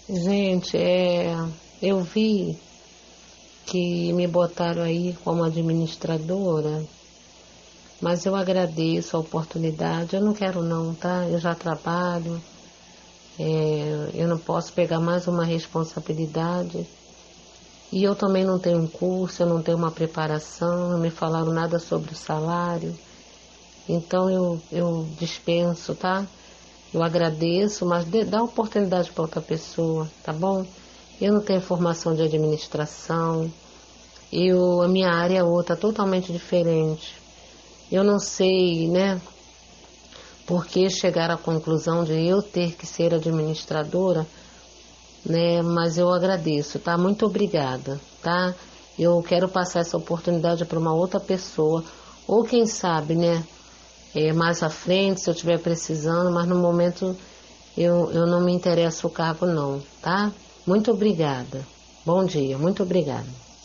Gente, eu vi que me botaram aí como administradora, mas eu agradeço a oportunidade. Eu não quero não, tá? Eu já trabalho, eu não posso pegar mais uma responsabilidade. E eu também não tenho um curso, eu não tenho uma preparação, não me falaram nada sobre o salário. Então eu dispenso, tá? Eu agradeço, mas dá oportunidade para outra pessoa, tá bom? Eu não tenho formação de administração, a minha área é outra, totalmente diferente. Eu não sei, né, por que chegar à conclusão de eu ter que ser administradora, né, mas eu agradeço, tá? Muito obrigada, tá? Eu quero passar essa oportunidade para uma outra pessoa, ou quem sabe, né, mais à frente, se eu estiver precisando, mas no momento eu não me interesso o cargo não, tá? Muito obrigada. Bom dia, muito obrigada.